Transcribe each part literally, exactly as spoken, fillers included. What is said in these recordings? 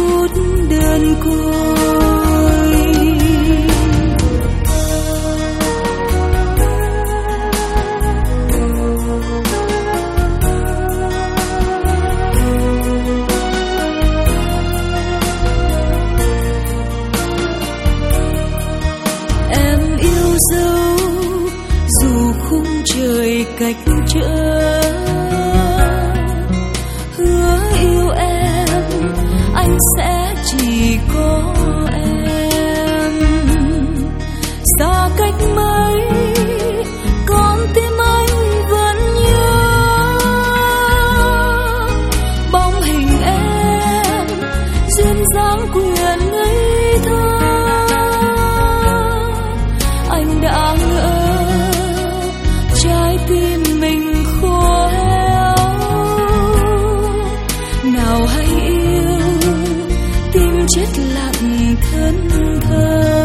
phút đơn côi. Em yêu dấu dù khung trời cách trở, hứa yêu em anh sẽ chỉ có em. Xa cách mấy con tim anh vẫn nhớ bóng hình em duyên dáng quyện ngây thơ. Anh đã ngỡ trái tim mình khô héo, nào hay yêu tim chết lặng thân thờ.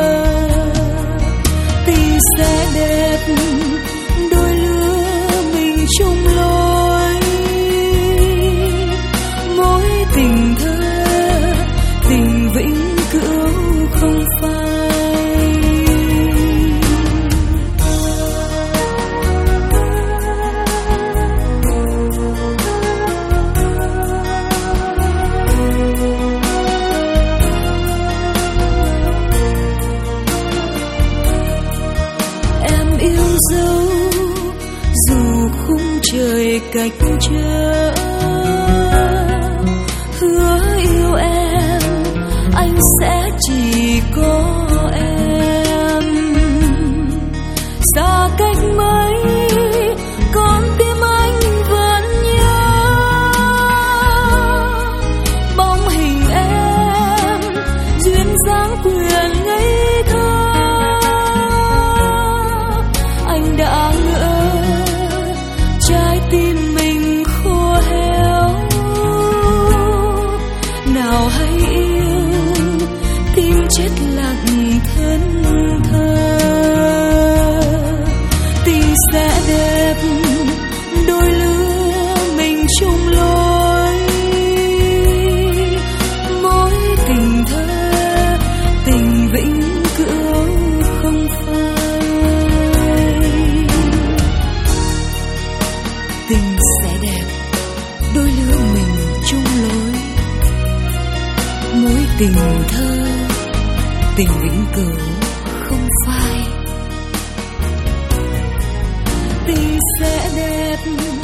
Tình sẽ đẹp đôi lứa mình chung lối, mối tình thơ tình vĩnh cửu không phai. Dấu dù khung trời cách trở, hứa yêu em anh sẽ chỉ có em. Xa cách mấy con tim anh vẫn nhớ bóng hình em duyên dáng quyện ngây thơ. Anh đã ngỡ trái tim mình khô héo, nào hay yêu tim chết lặng thân thờ. Tình sẽ đẹp đôi lứa mình chung lối, mối tình thơ tình vĩnh cửu không phai. Tình sẽ đẹp đôi lứa mình chung lối, mối tình thơ tình vĩnh cửu không phai. Tình sẽ đẹp